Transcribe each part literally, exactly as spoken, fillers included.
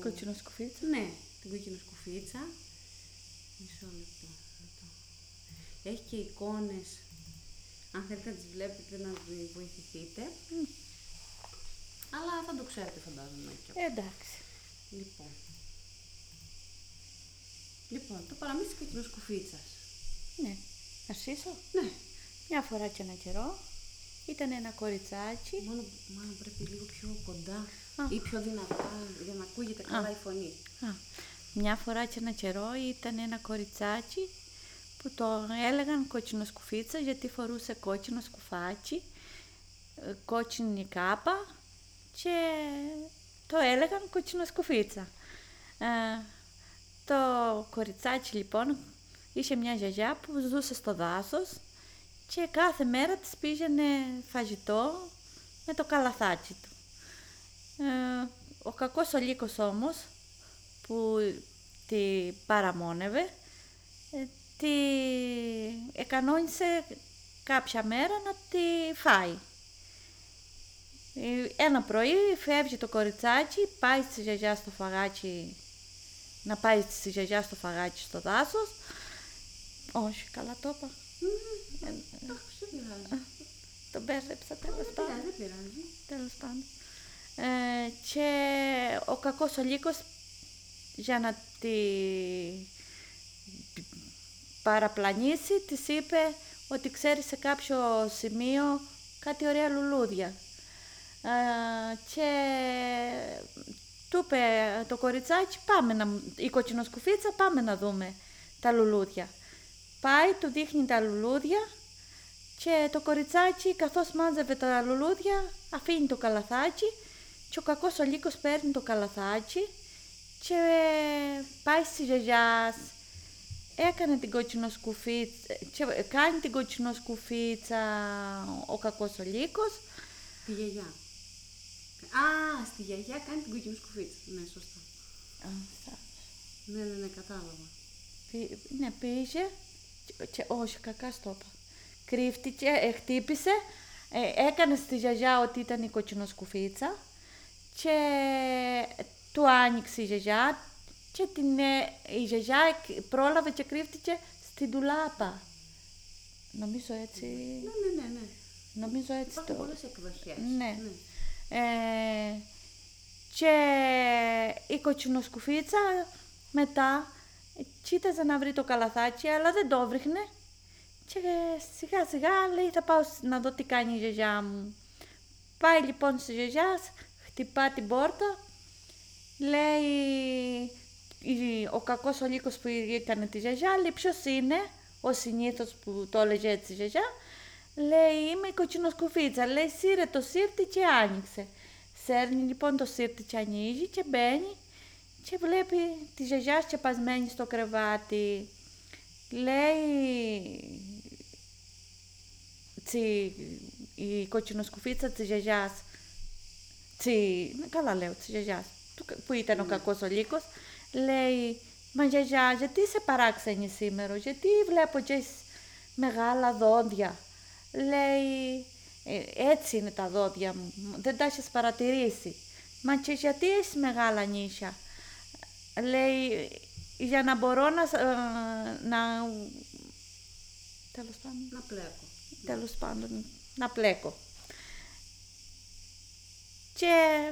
κοτσινοσκουφίτσα. Ναι, την κοτσινοσκουφίτσα. Μισό λεπτό. Έχει και εικόνες, αν θέλετε να τις βλέπετε να τις βοηθηθείτε. Mm. Αλλά θα το ξέρετε φαντάζομαι. Εντάξει. Λοιπόν. Λοιπόν, το παραμύθι της κοτσινοσκουφίτσας. Ναι. Αρχίσω. Ναι. Μια φορά και ένα καιρό ήταν ένα κοριτσάκι. Μόνο, μόνο πρέπει λίγο πιο κοντά Α. ή πιο δυνατά για να ακούγεται καλά Α. η φωνή. Α. Μια φορά και ένα καιρό ήταν ένα κοριτσάκι που το έλεγαν κοτσινοσκουφίτσα γιατί φορούσε κόκκινο σκουφάκι, κόκκινη κάπα και το έλεγαν κοτσινοσκουφίτσα. Ε, το κοριτσάκι λοιπόν είχε μια γιαγιά που ζούσε στο δάσος και κάθε μέρα της πήγαινε φαγητό με το καλαθάκι του. Ε, ο κακός ο λύκος όμως που τη παραμόνευε, ε, τη εκανόνισε κάποια μέρα να τη φάει. Ε, ένα πρωί φεύγει το κοριτσάκι, πάει στη γιαγιά στο φαγάκι, να πάει στη γιαγιά στο φαγάκι στο δάσος. Όχι, καλά το είπα. Mm, ε, εντάξει, δεν πειράζει. Το μπέρδεψα τέλος πάντων. Δεν πειράζει. Τέλος πάντων. Ε, και ο κακός ο λύκος για να τη παραπλανήσει της είπε ότι ξέρει σε κάποιο σημείο κάτι ωραία λουλούδια. Ε, και του είπε το κοριτσάκι, πάμε να, η κοτσινοσκουφίτσα, πάμε να δούμε τα λουλούδια. Πάει, του δείχνει τα λουλούδια και το κοριτσάκι καθώς μάζευε τα λουλούδια αφήνει το καλαθάκι και ο κακός ο λύκος παίρνει το καλαθάκι και πάει στη γιαγιάς. Έκανε την κοτσινοσκουφίτσα, και κάνει την κοτσινοσκουφίτσα ο κακός ο λύκος. Τη γιαγιά. Α, στη γιαγιά κάνει την κοτσινοσκουφίτσα. Ναι, σωστά. Α, ναι, ναι, ναι, κατάλαβα. Πή, ναι, πήγε και, και όχι, κακά στο είπα. Κρύφτηκε, ε, χτύπησε, ε, έκανε στη γιαγιά ότι ήταν η κοτσινοσκουφίτσα και του άνοιξε η γιαγιά και την, ε, η γιαγιά πρόλαβε και κρύφτηκε στην ντουλάπα. Νομίζω έτσι... Ναι, ναι, ναι, ναι. Νομίζω έτσι. Υπάρχουν το... πολλές εκδοχές. Ναι. ναι. Ε, και η κοτσινοσκουφίτσα μετά κοίταζε να βρει το καλαθάκι, αλλά δεν το βρίσκνε. Και σιγά σιγά λέει θα πάω να δω τι κάνει η γιαγιά μου. Πάει λοιπόν στη γιαγιά, χτυπά την πόρτα, λέει ο κακός ο λύκος που έκανε τη γιαγιά, λέει ποιος είναι, ο συνήθως που το έλεγε έτσι η γιαγιά, λέει είμαι η κοτσινοσκουφίτσα, λέει σύρε το σύρτη και άνοιξε. Σέρνει λοιπόν το σύρτη και ανοίγει και μπαίνει και βλέπει τη γιαγιά σκεπασμένη στο κρεβάτι. Λέει τσι, η κοτσινοσκουφίτσα της γιαγιάς, τσι, καλά λέω της γιαγιάς, που ήταν ο κακός ο λύκος, λέει μα γιαγιά γιατί είσαι παράξενη σήμερα, γιατί βλέπω και έχεις μεγάλα δόντια. Λέει ε, έτσι είναι τα δόντια μου, δεν τα έχεις παρατηρήσει. Μα και γιατί έχεις μεγάλα νύχια. Λέει για να μπορώ να, να τέλος πάντων, να πλέκω. Τέλος πάντων, να πλέκω. Και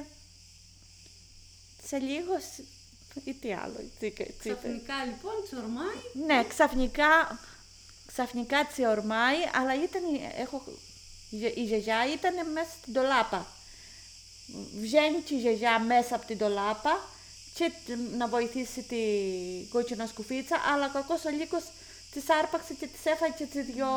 σε λίγο, ή τι άλλο. Τι, τι, ξαφνικά λοιπόν τσορμάει. Ναι, ξαφνικά, ξαφνικά τσιορμάει, αλλά ήταν, έχω, η γιαγιά ήταν μέσα στην ντολάπα. Βγαίνει και η γιαγιά μέσα από την ντολάπα και να βοηθήσει την κοτσινοσκουφίτσα, αλλά ο κακός ο λύκος της άρπαξε και της έφαγε και τις δυο.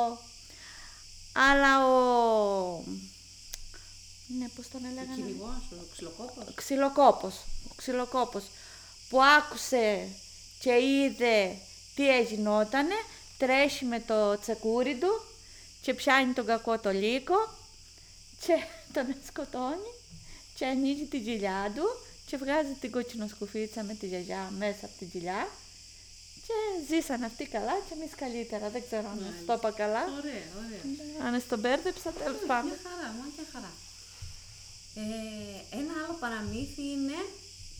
Αλλά ο... Ναι, πώς τον έλεγανε. Ο κυνηγός, ο ξυλοκόπος. Ξυλοκόπος. Ο ξυλοκόπος που άκουσε και είδε τι έγινότανε, τρέχει με το τσεκούρι του και πιάνει τον κακό το λύκο και τον σκοτώνει και ανοίγει τη κοιλιά του και βγάζει την κοτσινοσκουφίτσα με τη γιαγιά μέσα από την κοιλιά και ζήσαν αυτοί καλά και εμείς καλύτερα. Δεν ξέρω αν το είπα καλά. Ωραία, ωραία. Αν στο μπέρδεψα, τέλος πάντων. Μια χαρά, μια χαρά. Ε, ένα άλλο παραμύθι είναι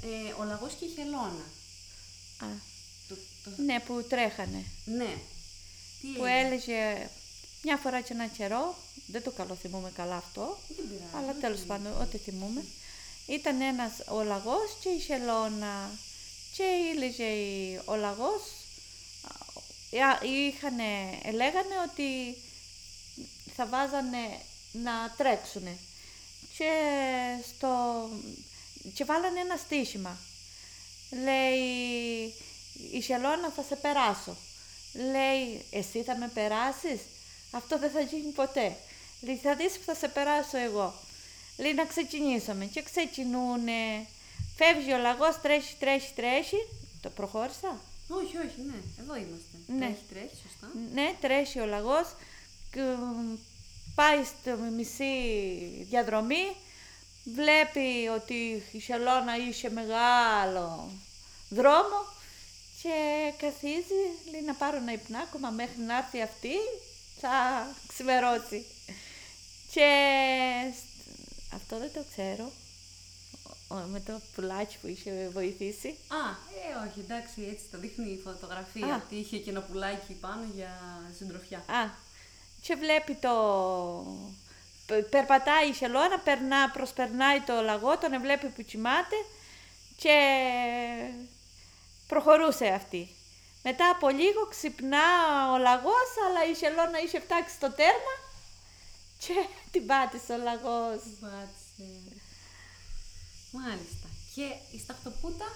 Ε, ο λαγός και η χελώνα. Α, Το, το... ναι, που τρέχανε. Ναι. Τι Που έγινε? έλεγε μια φορά και ένα καιρό, δεν το καλό θυμούμαι καλά αυτό, Δεν πειράζει, αλλά δεν τέλος πειράζει. πάντων, ό,τι θυμούμαι. Ήταν ένας ο λαγός και η χελώνα. Και έλεγε η- ο λαγός, α, είχανε, λέγανε ότι θα βάζανε να τρέξουνε. Και, στο, και βάλανε ένα στοίχημα. Λέει, η χελώνα θα σε περάσω. Λέει, εσύ θα με περάσεις? Αυτό δεν θα γίνει ποτέ. Λέει, θα δεις που θα σε περάσω εγώ. Λέει, να ξεκινήσουμε. Και ξεκινούνε. Φεύγει ο λαγός, τρέχει, τρέχει, τρέχει. Το προχώρησα. Όχι, όχι, ναι. Εδώ είμαστε. Ναι. Τρέχει, τρέχει, σωστά. Ναι, τρέχει ο λαγός. και, Πάει στο μισή διαδρομή. Βλέπει ότι η χελώνα είχε μεγάλο δρόμο και καθίζει, λέει, να πάρω ένα υπνάκωμα μέχρι να έρθει αυτή, θα ξημερώσει. Και αυτό δεν το ξέρω, με το πουλάκι που είχε βοηθήσει. Α, ε, όχι, εντάξει, έτσι το δείχνει η φωτογραφία. Α. Ότι είχε και ένα πουλάκι πάνω για συντροφιά. Α, και βλέπει το... πε- Περπατάει η χελώνα, περνά, προσπερνάει το λαγό, τον βλέπει που κοιμάται και προχωρούσε αυτή. Μετά από λίγο ξυπνά ο λαγός, αλλά η χελώνα είχε φτάσει στο τέρμα και την πάτησε ο λαγός. Πάτησε. Μάλιστα. Και η σταχτοπούτα.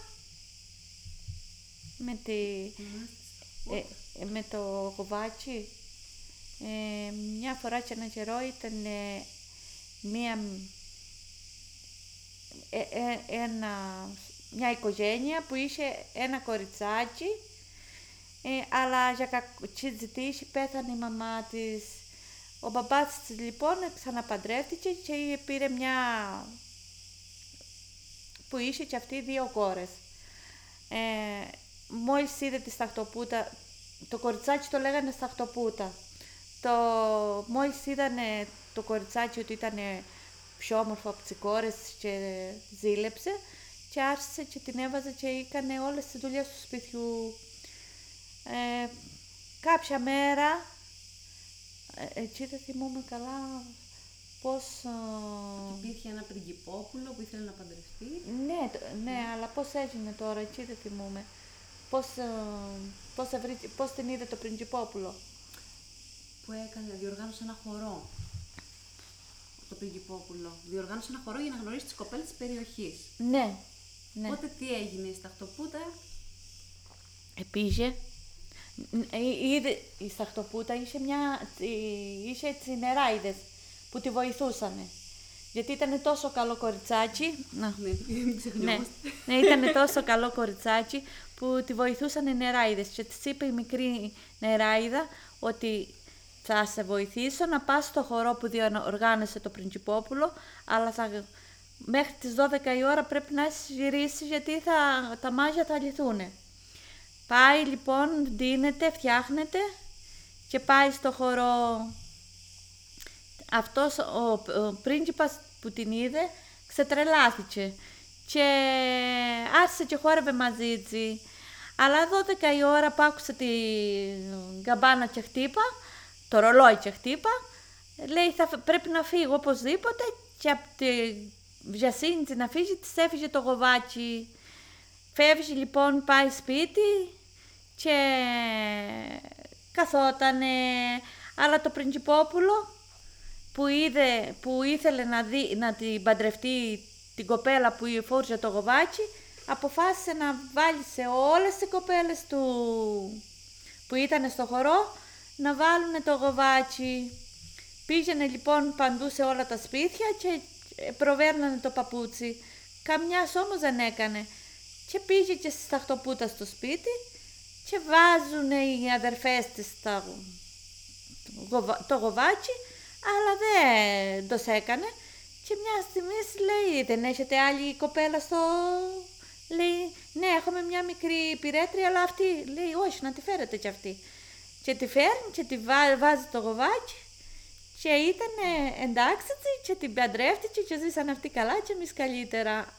Με, τη, ε, ε, με το γοβάτσι. Ε, μια φορά και ένα καιρό ήταν ε, μια, ε, ε, ένα, μια οικογένεια που είχε ένα κοριτσάκι, ε, αλλά για κακή ζητήση πέθανε η μαμά της. Ο μπαμπάς της λοιπόν ξαναπαντρεύτηκε και πήρε μια που είχε και αυτή δύο κόρες. Ε, μόλις είδε τη σταχτοπούτα, το κοριτσάκι το λέγανε σταχτοπούτα. Το, μόλις είδανε το κοριτσάκι ότι ήταν πιο όμορφο από τις κόρες και ζήλεψε και άρχισε και την έβαζε και έκανε όλες τις δουλειές του σπιτιού. Ε, κάποια μέρα, ε, εκεί δεν θυμούμαι καλά πώς... ε, Υπήρχε ένα πριγκιπόπουλο που ήθελε να παντρευτεί. ναι, το- ναι, αλλά πώς έγινε τώρα, εκεί δεν θυμούμαι. Πώς, ε, πώς, ευρύ- πώς την είδε το πριγκιπόπουλο. Που έκανε, διοργάνωσε ένα χορό. Το πριγκιπόπουλο. Διοργάνωσε ένα χορό για να γνωρίσει τις κοπέλες της περιοχής. Ναι, ναι. Οπότε τι έγινε, η σταχτοπούτα. Επήγε, είδε, η σταχτοπούτα είχε, μια, ε, είχε έτσι νεράιδες που τη βοηθούσανε. Γιατί ήταν τόσο καλό κοριτσάκι. Να. Ναι, μην Ναι, ξεχνιόμαστε. ναι, ήταν τόσο καλό κοριτσάκι που τη βοηθούσαν οι νεράιδες και της είπε η μικρή νεράιδα ότι θα σε βοηθήσω να πας στο χορό που διοργάνωσε το πριγκιπόπουλο, αλλά θα, μέχρι τις δώδεκα η ώρα πρέπει να έχεις γυρίσει γιατί θα, τα μάγια θα λυθούνε. Πάει λοιπόν, ντύνεται, φτιάχνεται και πάει στο χορό. Αυτός ο, ο πρίγκιπας που την είδε ξετρελάθηκε και άρχισε και χόρευε μαζί της. Αλλά δώδεκα η ώρα που άκουσε τη καμπάνα και χτύπα, το ρολόι και χτύπα, λέει θα, πρέπει να φύγω οπωσδήποτε και από τη βιασύνη της να φύγει της έφυγε το γοβάκι. Φεύγει λοιπόν, πάει σπίτι και καθότανε, αλλά το πριγκιπόπουλο που, είδε, που ήθελε να, δει, να την παντρευτεί την κοπέλα που φόρησε το γοβάκι, αποφάσισε να βάλει σε όλες τις κοπέλες του που ήταν στο χορό να βάλουν το γοβάκι. Πήγαινε λοιπόν παντού σε όλα τα σπίτια και προβέρνανε το παπούτσι. Καμιάς όμως δεν έκανε. Και πήγε και στη σταχτοπούτα στο σπίτι και βάζουν οι αδερφές της το, το γοβάκι, αλλά δεν το έκανε. Και μια στιγμή λέει, δεν έχετε άλλη κοπέλα στο... Λέει, ναι, έχουμε μια μικρή πυρέτρια, αλλά αυτή, λέει, όχι, να τη φέρετε κι αυτή. Και τη φέρνει και τη βά, βάζει το γοβάκι και ήταν εντάξει και την παντρεύτηκε και ζήσαν αυτοί καλά και εμείς καλύτερα.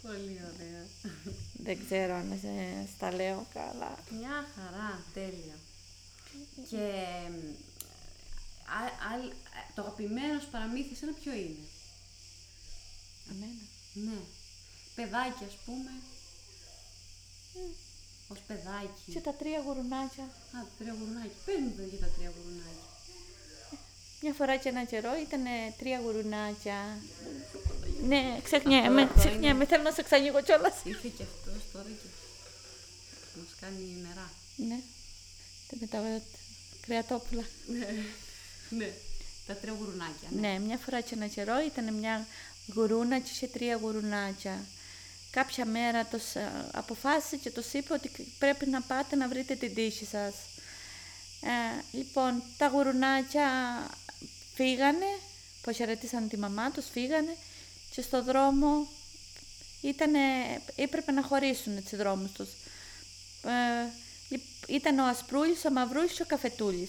Πολύ ωραία. Δεν ξέρω αν ε, στα λέω καλά. Μια χαρά, τέλεια. Και α, α, το αγαπημένο σου παραμύθι εσένα ποιο είναι? Αμένα. Ναι. Παιδάκι, ας πούμε. Mm. Ως παιδάκι. Και τα τρία γουρουνάκια. Α, τα τρία γουρουνάκια. Πες μου για τα τρία γουρουνάκια. Μια φορά και ένα καιρό ήταν τρία γουρουνάκια. Ναι, ξεχνιέμαι, ξεχνιέμαι, θέλω να σε ξανοίγω κιόλας. Ήρθε και αυτός τώρα και μας κάνει νερά. Ναι, με τα κρεατόπουλα. Ναι, ναι, τα τρία γουρουνάκια. Ναι. ναι, μια φορά και ένα καιρό ήταν μια γουρούνα και είχε τρία γουρουνάκια. Κάποια μέρα τους αποφάσισε και τους είπε ότι πρέπει να πάτε να βρείτε την τύχη σας. Ε, λοιπόν, τα γουρουνάκια φύγανε, που χαιρετήσαν τη μαμά τους, φύγανε και στο δρόμο ήτανε, έπρεπε να χωρίσουν τους δρόμους τους. Ε, ήταν ο Ασπρούλης, ο Μαυρούλης και ο Καφετούλης.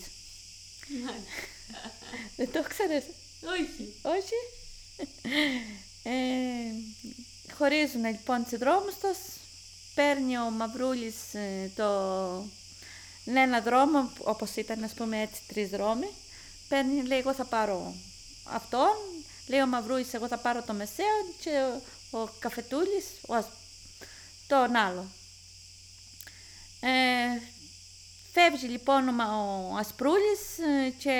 Δεν το ξέρεις? Όχι. Όχι. Ε, χωρίζουν λοιπόν τους δρόμους τους, παίρνει ο Μαυρούλης ε, το... ένα δρόμο, όπως ήταν ας πούμε έτσι τρεις δρόμοι, παίρνει, λέει εγώ θα πάρω αυτόν, λέει ο Μαυρούλης εγώ θα πάρω το μεσαίο και ο, ο Καφετούλης ο, τον άλλο. Ε, φεύγει λοιπόν ο, ο Ασπρούλης ε, και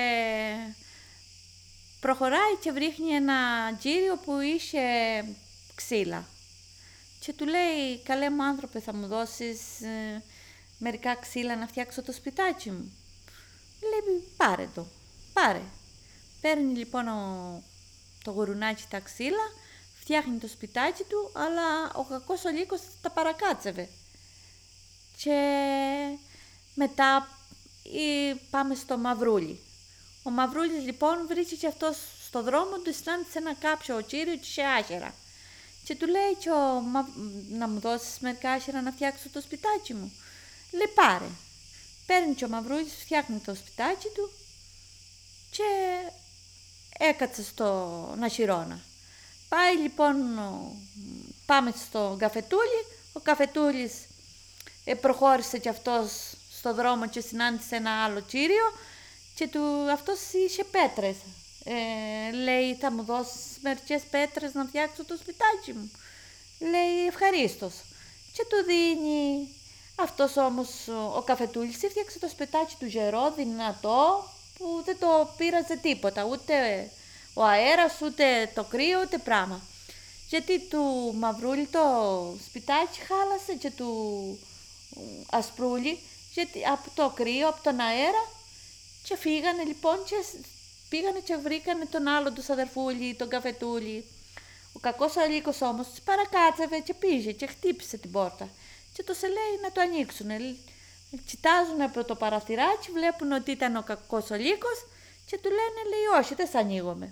προχωράει και βρίσκει ένα τζίριο που είχε ξύλα και του λέει καλέ μου άνθρωπε θα μου δώσεις ε, μερικά ξύλα να φτιάξω το σπιτάκι μου. Λέει πάρε το, πάρε. Παίρνει λοιπόν ο, το γουρουνάκι τα ξύλα, φτιάχνει το σπιτάκι του, αλλά ο κακός ο λύκος τα παρακάτσευε. Και μετά ή, πάμε στο Μαυρούλι. Ο Μαυρούλης λοιπόν βρίσκει και αυτός στο δρόμο του, συνάντησε ένα κάποιο κύριο και είχε άχυρα. Και του λέει και ο, μα, να μου δώσεις μερικά άχυρα να φτιάξω το σπιτάκι μου. Λέει πάρε. Παίρνει και ο Μαυρούλης, φτιάχνει το σπιτάκι του και έκατσε στον αχυρώνα. Πάει λοιπόν, πάμε στον Καφετούλη, ο Καφετούλης ε, προχώρησε και αυτός στο δρόμο και συνάντησε ένα άλλο κύριο και του, αυτός είχε πέτρες. Ε, λέει θα μου δώσεις μερικές πέτρες να φτιάξω το σπιτάκι μου. Λέει ευχαρίστως. Και του δίνει. Αυτός όμως ο Καφετούλης έφτιαξε το σπιτάκι του γερό, δυνατό, που δεν το πείραζε τίποτα, ούτε ο αέρας, ούτε το κρύο, ούτε πράγμα. Γιατί του Μαυρούλη το σπιτάκι χάλασε και του Ασπρούλη, γιατί από το κρύο, από τον αέρα, και φύγανε λοιπόν και πήγανε και βρήκανε τον άλλο του αδερφούλη, τον Καφετούλη. Ο κακός ο λύκος όμως τους παρακάτσαβε και πήγε και χτύπησε την πόρτα. Και το σε λέει να το ανοίξουν. Κοιτάζουν από το παραθυράκι, βλέπουν ότι ήταν ο κακός ο λύκος και του λένε, λέει, όχι, δεν σ' ανοίγουμε.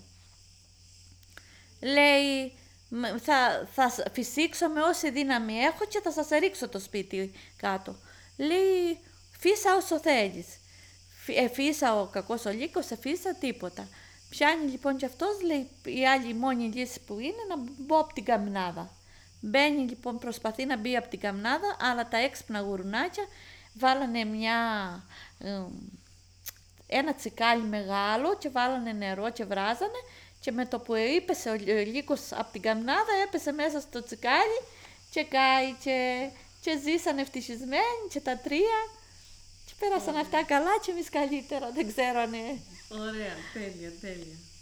Λέει, θα, θα φυσήξω με όση δύναμη έχω και θα σας ρίξω το σπίτι κάτω. Λέει, φύσα όσο θέλεις. Εφύσα ο κακός ο λύκος, εφύσα τίποτα. Πιάνει λοιπόν και αυτός, λέει, η άλλη μόνη λύση που είναι να μπω από την καμνάδα. Μπαίνει λοιπόν, προσπαθεί να μπει από την καμνάδα, αλλά τα έξυπνα γουρουνάκια βάλανε μια, ένα τσικάλι μεγάλο και βάλανε νερό και βράζανε και με το που έπεσε ο λύκος από την καμνάδα έπεσε μέσα στο τσικάλι και κάει και, και ζήσανε ευτυχισμένοι και τα τρία και πέρασαν αυτά καλά και εμείς καλύτερα, δεν ξέρω αν... Ωραία, τέλεια, τέλεια.